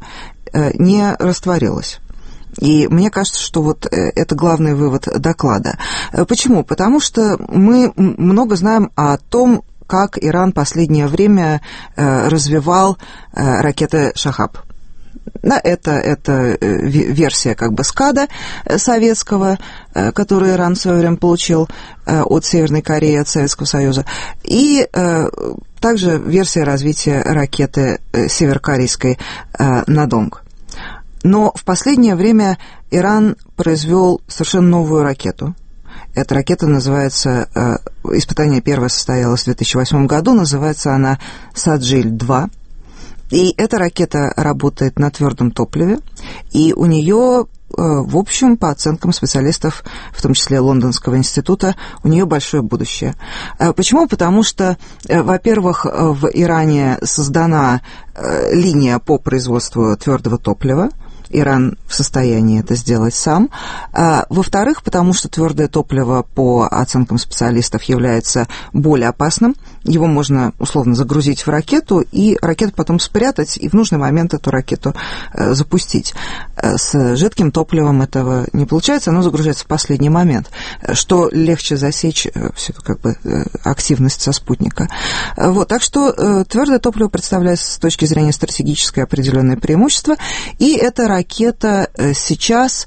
не растворилась. И мне кажется, что вот это главный вывод доклада. Почему? Потому что мы много знаем о том, как Иран последнее время развивал ракеты «Шахаб». Да, это, это версия как бы скада советского, которую Иран в свое время получил от Северной Кореи, от Советского Союза, и также версия развития ракеты северокорейской «Надонг». Но в последнее время Иран произвел совершенно новую ракету. Эта ракета называется, испытание первое состоялось в две тысячи восьмом году, называется она «Саджиль-два». И эта ракета работает на твердом топливе, и у нее, в общем, по оценкам специалистов, в том числе Лондонского института, у нее большое будущее. Почему? Потому что, во-первых, в Иране создана линия по производству твердого топлива. Иран в состоянии это сделать сам. А, во-вторых, потому что твердое топливо, по оценкам специалистов, является более опасным. Его можно условно загрузить в ракету, и ракету потом спрятать, и в нужный момент эту ракету а, запустить. А, с жидким топливом этого не получается, оно загружается в последний момент, что легче засечь всю эту как бы активность со спутника. Вот, так что а, твердое топливо представляет с точки зрения стратегическое определенное преимущество, и это ракета сейчас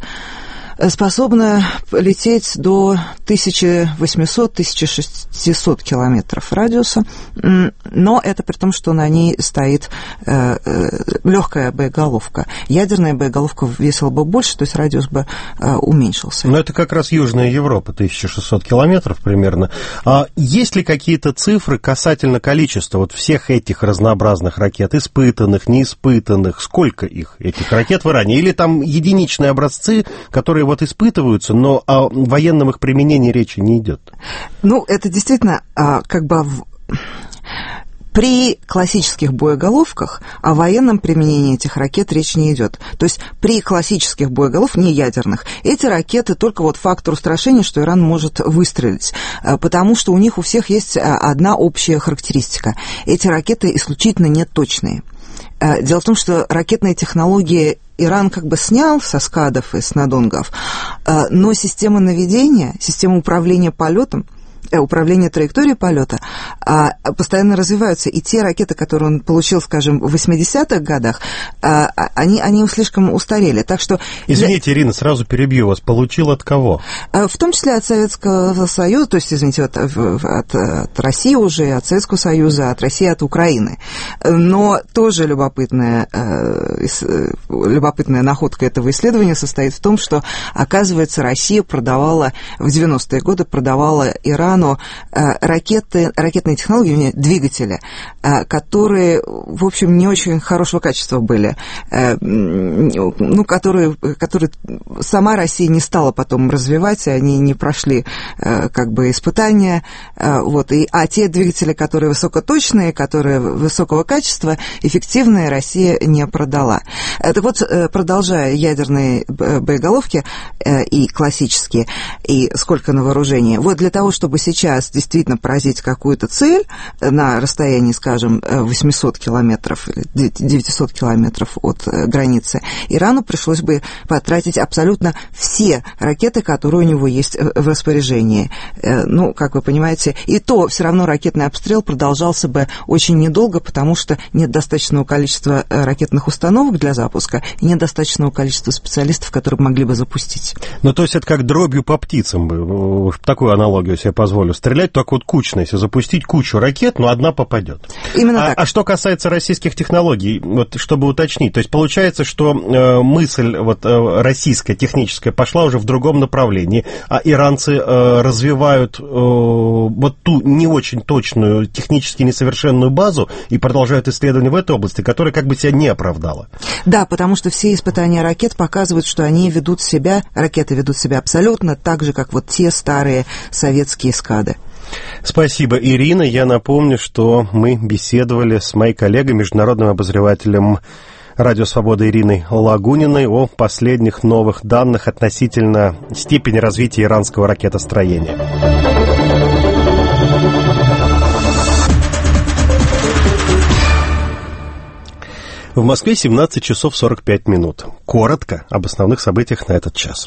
способна лететь до тысяча восемьсот - тысяча шестьсот километров радиуса, но это при том, что на ней стоит э, э, легкая боеголовка. Ядерная боеголовка весила бы больше, то есть радиус бы э, уменьшился. Но это как раз Южная Европа, тысяча шестьсот километров примерно. А есть ли какие-то цифры касательно количества вот всех этих разнообразных ракет, испытанных, неиспытанных? Сколько их, этих ракет в Иране? Или там единичные образцы, которые вот испытываются, но о военном их применении речи не идет? Ну, это действительно как бы при классических боеголовках о военном применении этих ракет речь не идет. То есть при классических боеголовках, не ядерных, эти ракеты только вот фактор устрашения, что Иран может выстрелить, потому что у них у всех есть одна общая характеристика. Эти ракеты исключительно неточные. Дело в том, что ракетные технологии Иран как бы снял со скадов и с надонгов, но система наведения, система управления полетом, управление траекторией полета постоянно развиваются. И те ракеты, которые он получил, скажем, в восьмидесятых годах, они, они слишком устарели. Так что... Извините, Ирина, сразу перебью вас. Получил от кого? В том числе от Советского Союза, то есть, извините, от, от, от России уже, от Советского Союза, от России, от Украины. Но тоже любопытная, любопытная находка этого исследования состоит в том, что, оказывается, Россия продавала, в девяностые годы продавала Ирану ракеты, ракетные технологии, двигатели, которые, в общем, не очень хорошего качества были, ну, которые, которые сама Россия не стала потом развивать, они не прошли как бы испытания, вот, и, а те двигатели, которые высокоточные, которые высокого качества, эффективные, Россия не продала. Так вот, продолжая ядерные боеголовки и классические, и сколько на вооружении, вот для того, чтобы сейчас действительно поразить какую-то цель на расстоянии, скажем, восемьсот километров или девятьсот километров от границы, Ирану пришлось бы потратить абсолютно все ракеты, которые у него есть в распоряжении. Ну, как вы понимаете, и то все равно ракетный обстрел продолжался бы очень недолго, потому что нет достаточного количества ракетных установок для запуска и нет достаточного количества специалистов, которые могли бы запустить. Ну, то есть это как дробью по птицам бы, такую аналогию себе позволю. Стрелять только вот кучно, если запустить кучу ракет, но одна попадет. Именно а, так. А что касается российских технологий, вот чтобы уточнить, то есть получается, что э, мысль вот, э, российская, техническая, пошла уже в другом направлении, а иранцы э, развивают э, вот ту не очень точную, технически несовершенную базу и продолжают исследования в этой области, которая как бы себя не оправдала. Да, потому что все испытания ракет показывают, что они ведут себя, ракеты ведут себя абсолютно так же, как вот те старые советские скады. Спасибо, Ирина. Я напомню, что мы беседовали с моей коллегой, международным обозревателем Радио Свобода Ириной Лагуниной о последних новых данных относительно степени развития иранского ракетостроения. В Москве семнадцать часов сорок пять минут. Коротко об основных событиях на этот час.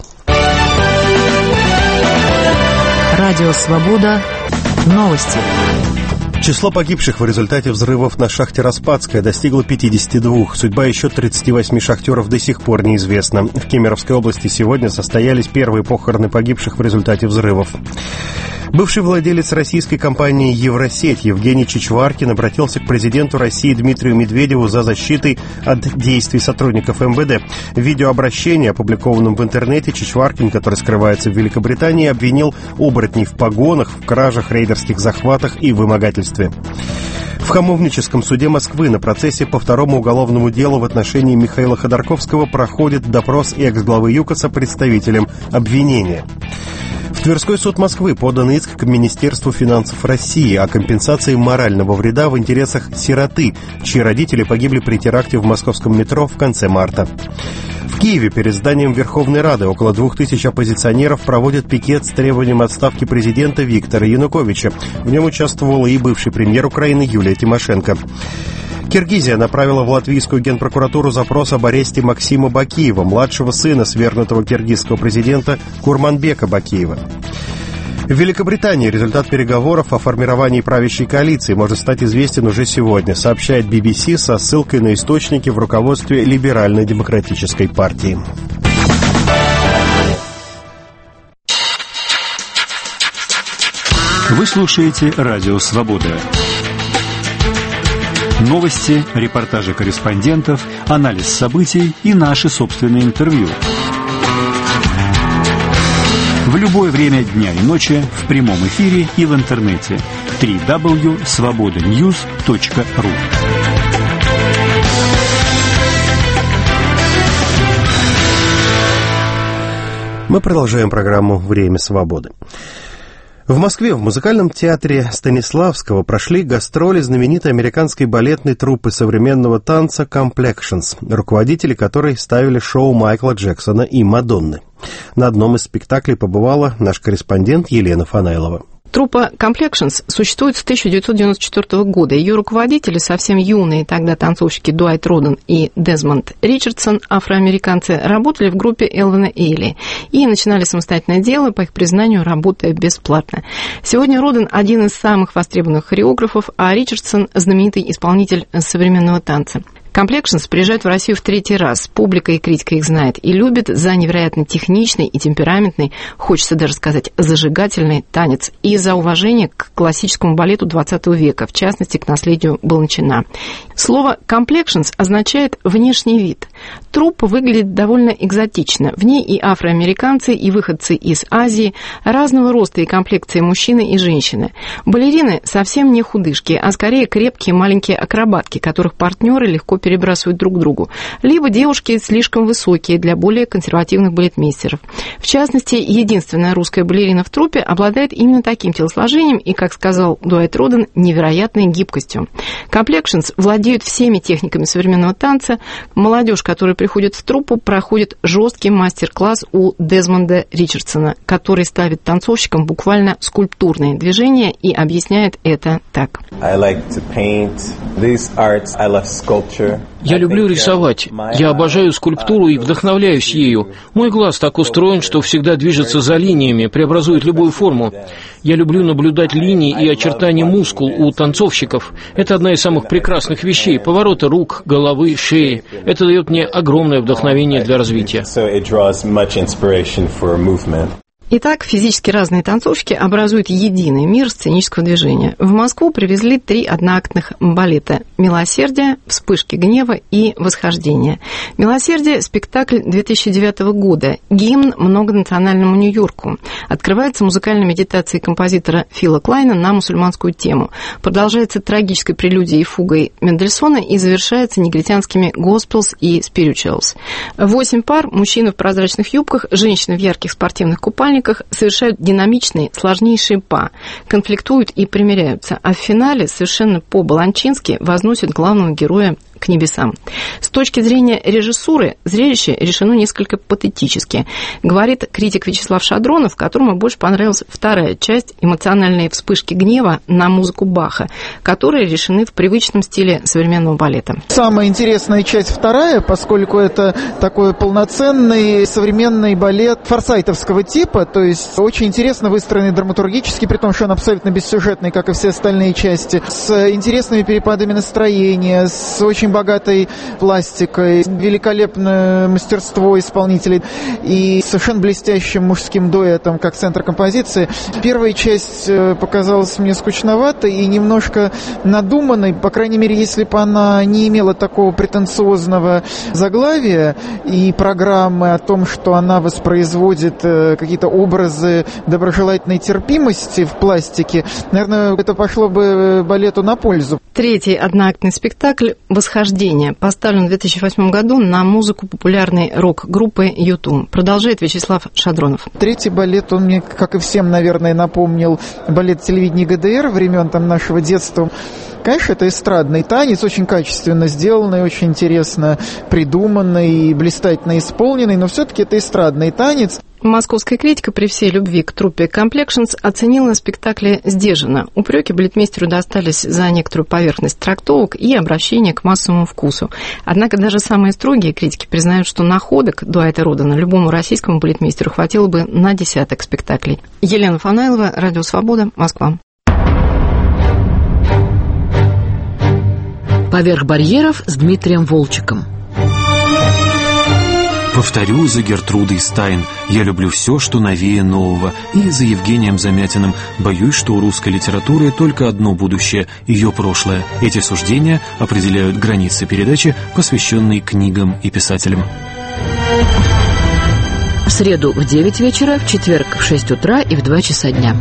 Радио «Свобода». Новости. Число погибших в результате взрывов на шахте «Распадская» достигло пятидесяти двух. Судьба еще тридцати восьми шахтеров до сих пор неизвестна. В Кемеровской области сегодня состоялись первые похороны погибших в результате взрывов. Бывший владелец российской компании «Евросеть» Евгений Чичваркин обратился к президенту России Дмитрию Медведеву за защитой от действий сотрудников эм вэ дэ. В видеообращении, опубликованном в интернете, Чичваркин, который скрывается в Великобритании, обвинил оборотней в погонах, в кражах, рейдерских захватах и вымогательстве. В Хамовническом суде Москвы на процессе по второму уголовному делу в отношении Михаила Ходорковского проходит допрос экс-главы ЮКОСа представителем обвинения. В Тверской суд Москвы подан иск к Министерству финансов России о компенсации морального вреда в интересах сироты, чьи родители погибли при теракте в московском метро в конце марта. В Киеве перед зданием Верховной Рады около двух тысяч оппозиционеров проводят пикет с требованием отставки президента Виктора Януковича. В нем участвовала и бывший премьер Украины Юлия Тимошенко. Киргизия направила в латвийскую генпрокуратуру запрос об аресте Максима Бакиева, младшего сына свергнутого киргизского президента Курманбека Бакиева. В Великобритании результат переговоров о формировании правящей коалиции может стать известен уже сегодня, сообщает би би си со ссылкой на источники в руководстве Либерально-демократической партии. Вы слушаете «Радио Свобода». Новости, репортажи корреспондентов, анализ событий и наши собственные интервью. В любое время дня и ночи, в прямом эфире и в интернете. дабл ю дабл ю дабл ю точка свобода ньюс точка ру. Мы продолжаем программу «Время свободы». В Москве в музыкальном театре Станиславского прошли гастроли знаменитой американской балетной труппы современного танца «Complexions», руководители которой ставили шоу Майкла Джексона и Мадонны. На одном из спектаклей побывала наш корреспондент Елена Фанайлова. Труппа Complexions существует с тысяча девятьсот девяносто четвёртого года. Ее руководители, совсем юные тогда танцовщики Дуайт Роден и Дезмонд Ричардсон, афроамериканцы, работали в группе Элвина Эйли и начинали самостоятельное дело, по их признанию, работая бесплатно. Сегодня Роден один из самых востребованных хореографов, а Ричардсон – знаменитый исполнитель современного танца. Complexions приезжают в Россию в третий раз. Публика и критика их знает и любит за невероятно техничный и темпераментный, хочется даже сказать, зажигательный танец и за уважение к классическому балету двадцатого века, в частности, к наследию Баланчина. Слово «Complexions» означает «внешний вид». Труппа выглядит довольно экзотично. В ней и афроамериканцы, и выходцы из Азии, разного роста и комплекции мужчины и женщины. Балерины совсем не худышки, а скорее крепкие маленькие акробатки, которых партнеры легко перебрасывают друг к другу. Либо девушки слишком высокие для более консервативных балетмейстеров. В частности, единственная русская балерина в труппе обладает именно таким телосложением и, как сказал Дуайт Роден, невероятной гибкостью. Complexions владеют всеми техниками современного танца. Молодежь, которая приходит в труппу, проходит жесткий мастер-класс у Дезмонда Ричардсона, который ставит танцовщикам буквально скульптурные движения и объясняет это так. I like to paint. These arts, I love sculpture. Я люблю рисовать. Я обожаю скульптуру и вдохновляюсь ею. Мой глаз так устроен, что всегда движется за линиями, преобразует любую форму. Я люблю наблюдать линии и очертания мускул у танцовщиков. Это одна из самых прекрасных вещей. Повороты рук, головы, шеи. Это дает мне огромное вдохновение для развития. Итак, физически разные танцовщики образуют единый мир сценического движения. В Москву привезли три одноактных балета «Милосердие», «Вспышки гнева» и «Восхождение». «Милосердие» – спектакль две тысячи девятого года, гимн многонациональному Нью-Йорку. Открывается музыкальной медитацией композитора Фила Клайна на мусульманскую тему. Продолжается трагической прелюдией и фугой Мендельсона и завершается негритянскими «Gospels» и «Spirituals». Восемь пар, мужчины в прозрачных юбках, женщины в ярких спортивных купальниках, совершают динамичные, сложнейшие па, конфликтуют и примиряются, а в финале совершенно по-баланчински возносят главного героя к небесам. С точки зрения режиссуры, зрелище решено несколько патетически, говорит критик Вячеслав Шадронов, которому больше понравилась вторая часть, эмоциональные вспышки гнева на музыку Баха, которые решены в привычном стиле современного балета. Самая интересная часть вторая, поскольку это такой полноценный современный балет форсайтовского типа, то есть очень интересно выстроенный драматургически, при том, что он абсолютно бессюжетный, как и все остальные части, с интересными перепадами настроения, с очень богатой пластикой, великолепное мастерство исполнителей и совершенно блестящим мужским дуэтом, как центр композиции. Первая часть показалась мне скучноватой и немножко надуманной, по крайней мере, если бы она не имела такого претенциозного заглавия и программы о том, что она воспроизводит какие-то образы доброжелательной терпимости в пластике, наверное, это пошло бы балету на пользу. Третий одноактный спектакль «Восхождение» поставлен в две тысячи восьмом году на музыку популярной рок-группы юту. Продолжает Вячеслав Шадронов. Третий балет, он мне, как и всем, наверное, напомнил балет телевидения ГДР времен там нашего детства. Конечно, это эстрадный танец, очень качественно сделанный, очень интересно придуманный и блистательно исполненный, но все-таки это эстрадный танец. Московская критика при всей любви к труппе Complexions оценила спектакль сдержанно. Упреки балетмейстеру достались за некоторую поверхность трактовок и обращение к массовому вкусу. Однако даже самые строгие критики признают, что находок Дуайта Родена любому российскому балетмейстеру хватило бы на десяток спектаклей. Елена Фанайлова, Радио Свобода, Москва. «Поверх барьеров» с Дмитрием Волчиком. Повторю за Гертрудой Стайн: я люблю все, что новее нового. И за Евгением Замятиным: боюсь, что у русской литературы только одно будущее – ее прошлое. Эти суждения определяют границы передачи, посвященной книгам и писателям. В среду в девять вечера, в четверг в шесть утра и в два часа дня.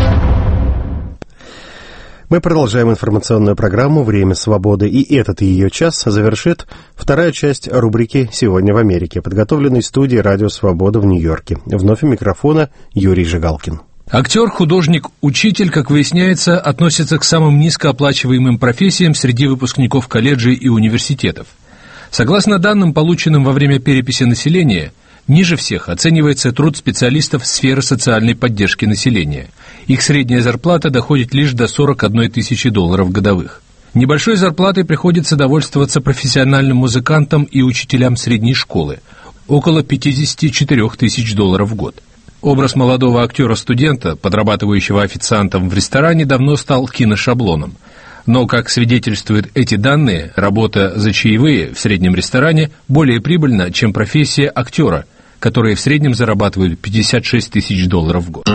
Мы продолжаем информационную программу «Время свободы», и этот ее час завершит вторая часть рубрики «Сегодня в Америке», подготовленной студией «Радио Свобода» в Нью-Йорке. Вновь у микрофона Юрий Жигалкин. Актер, художник, учитель, как выясняется, относятся к самым низкооплачиваемым профессиям среди выпускников колледжей и университетов. Согласно данным, полученным во время переписи населения, ниже всех оценивается труд специалистов сферы социальной поддержки населения. Их средняя зарплата доходит лишь до сорок одной тысячи долларов годовых. Небольшой зарплатой приходится довольствоваться профессиональным музыкантам и учителям средней школы – около пятьдесят четыре тысячи долларов в год. Образ молодого актера-студента, подрабатывающего официантом в ресторане, давно стал киношаблоном. Но, как свидетельствуют эти данные, работа за чаевые в среднем ресторане более прибыльна, чем профессия актера, которые в среднем зарабатывают пятьдесят шесть тысяч долларов в год.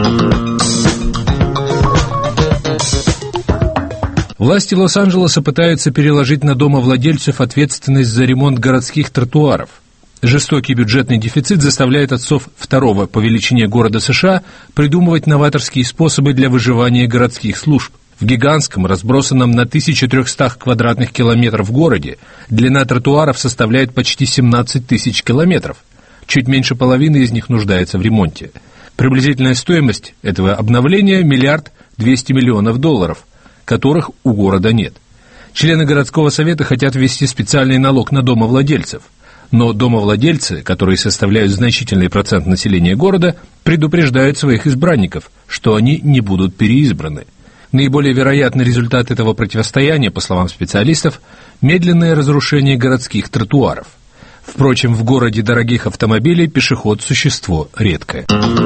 Власти Лос-Анджелеса пытаются переложить на домовладельцев ответственность за ремонт городских тротуаров. Жестокий бюджетный дефицит заставляет отцов второго по величине города США придумывать новаторские способы для выживания городских служб. В гигантском, разбросанном на тысячу триста квадратных километров городе длина тротуаров составляет почти семнадцать тысяч километров. Чуть меньше половины из них нуждается в ремонте. Приблизительная стоимость этого обновления – миллиард двести миллионов долларов, которых у города нет. Члены городского совета хотят ввести специальный налог на домовладельцев. Но домовладельцы, которые составляют значительный процент населения города, предупреждают своих избранников, что они не будут переизбраны. Наиболее вероятный результат этого противостояния, по словам специалистов, медленное разрушение городских тротуаров. Впрочем, в городе дорогих автомобилей пешеход – существо редкое.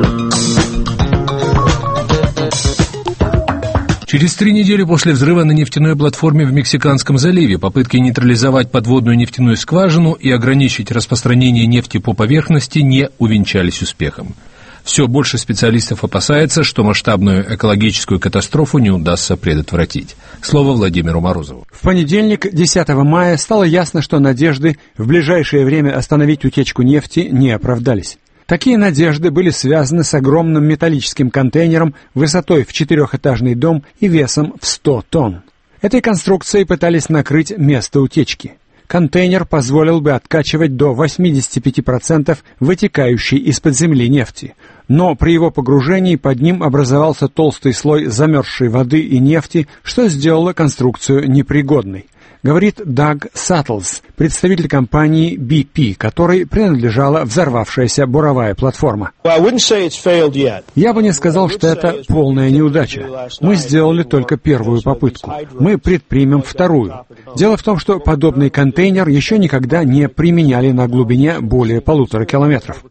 Через три недели после взрыва на нефтяной платформе в Мексиканском заливе попытки нейтрализовать подводную нефтяную скважину и ограничить распространение нефти по поверхности не увенчались успехом. Все больше специалистов опасается, что масштабную экологическую катастрофу не удастся предотвратить. Слово Владимиру Морозову. В понедельник, десятого мая, стало ясно, что надежды в ближайшее время остановить утечку нефти не оправдались. Такие надежды были связаны с огромным металлическим контейнером высотой в четырехэтажный дом и весом в сто тонн. Этой конструкцией пытались накрыть место утечки. Контейнер позволил бы откачивать до восемьдесят пять процентов вытекающей из-под земли нефти. Но при его погружении под ним образовался толстый слой замерзшей воды и нефти, что сделало конструкцию непригодной. говорит Даг Саттлз, представитель компании би пи, которой принадлежала взорвавшаяся буровая платформа. Я бы не сказал, что это полная неудача. Мы сделали только первую попытку. Мы предпримем вторую. Дело в том, что подобный контейнер еще никогда не применяли на глубине более полутора километров.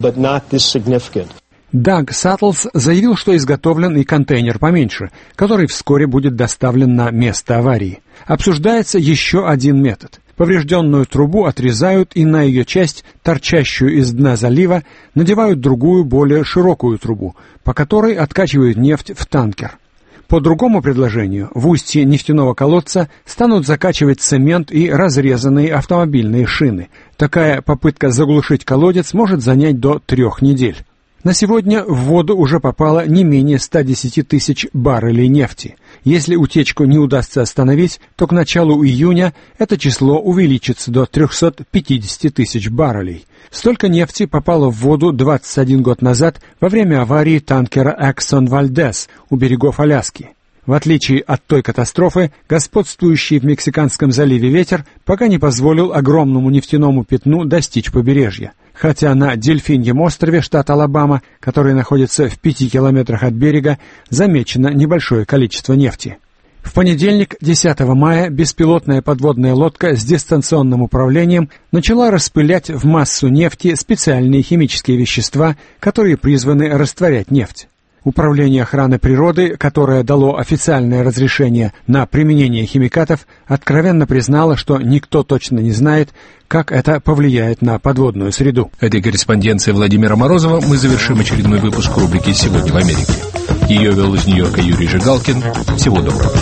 Даг Саттлз заявил, что изготовлен и контейнер поменьше, который вскоре будет доставлен на место аварии. Обсуждается еще один метод. Поврежденную трубу отрезают и на ее часть, торчащую из дна залива, надевают другую, более широкую трубу, по которой откачивают нефть в танкер. По другому предложению, в устье нефтяного колодца станут закачивать цемент и разрезанные автомобильные шины. Такая попытка заглушить колодец может занять до трех недель. На сегодня в воду уже попало не менее ста десяти тысяч баррелей нефти. Если утечку не удастся остановить, то к началу июня это число увеличится до трехсот пятидесяти тысяч баррелей. Столько нефти попало в воду двадцать один год назад во время аварии танкера Exxon Valdez у берегов Аляски. В отличие от той катастрофы, господствующий в Мексиканском заливе ветер пока не позволил огромному нефтяному пятну достичь побережья. Хотя на Дельфиньем острове, штат Алабама, который находится в пяти километрах от берега, замечено небольшое количество нефти. В понедельник, десятого мая, беспилотная подводная лодка с дистанционным управлением начала распылять в массу нефти специальные химические вещества, которые призваны растворять нефть. Управление охраны природы, которое дало официальное разрешение на применение химикатов, откровенно признало, что никто точно не знает, как это повлияет на подводную среду. Этой корреспонденцией Владимира Морозова мы завершим очередной выпуск рубрики «Сегодня в Америке». Ее вел из Нью-Йорка Юрий Жигалкин. Всего доброго.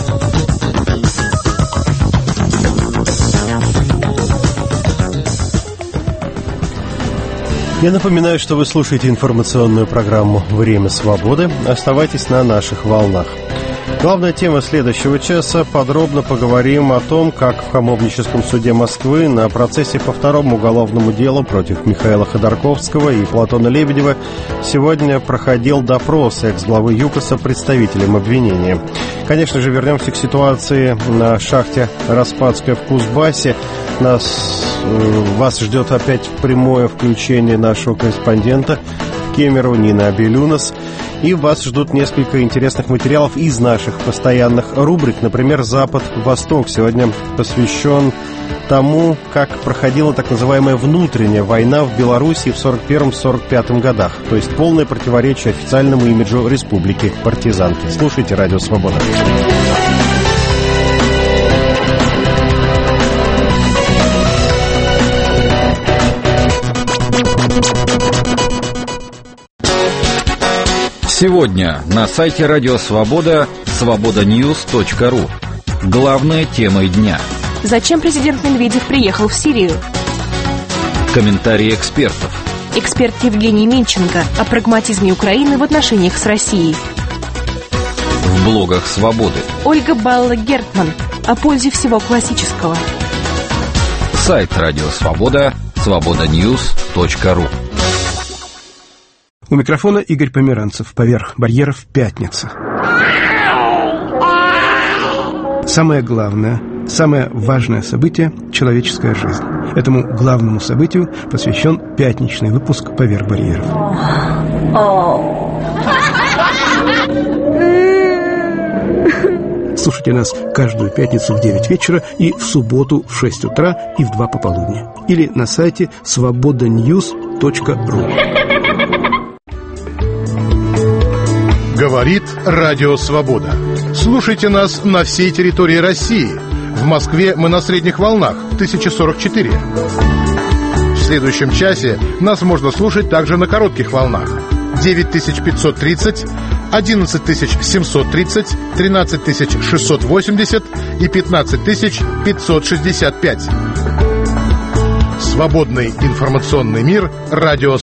Я напоминаю, что вы слушаете информационную программу «Время свободы». Оставайтесь на наших волнах. Главная тема следующего часа. Подробно поговорим о том, как в Хамовническом суде Москвы на процессе по второму уголовному делу против Михаила Ходорковского и Платона Лебедева сегодня проходил допрос экс-главы ЮКОСа представителям обвинения. Конечно же, вернемся к ситуации на шахте Распадская в Кузбассе. Нас, вас ждет опять прямое включение нашего корреспондента в Кемерово Нина Абелюнас. И вас ждут несколько интересных материалов из наших постоянных рубрик. Например, «Запад-Восток» сегодня посвящен тому, как проходила так называемая внутренняя война в Белоруссии в сорок первом — сорок пятом годах. То есть полное противоречие официальному имиджу республики партизанки. Слушайте «Радио Свобода». Сегодня на сайте Радио Свобода свобода ньюс точка ру. Главная тема дня. Зачем президент Медведев приехал в Сирию? Комментарии экспертов. Эксперт Евгений Минченко о прагматизме Украины в отношениях с Россией. В блогах Свободы. Ольга Балла-Гертман о пользе всего классического. Сайт Радио Свобода свобода ньюс точка ру. У микрофона Игорь Померанцев. Поверх барьеров пятница. Самое главное, самое важное событие – человеческая жизнь. Этому главному событию посвящен пятничный выпуск «Поверх барьеров». Слушайте нас каждую пятницу в девять вечера и в субботу в шесть утра и в два пополудни. Или на сайте свобода ньюс точка ру. Говорит Радио Свобода. Слушайте нас на всей территории России. В Москве мы на средних волнах тысяча сорок четыре. В следующем часе нас можно слушать также на коротких волнах девять тысяч пятьсот тридцать, одиннадцать тысяч семьсот тридцать, тринадцать тысяч шестьсот восемьдесят и пятнадцать тысяч пятьсот шестьдесят пять. Свободный информационный мир. Радио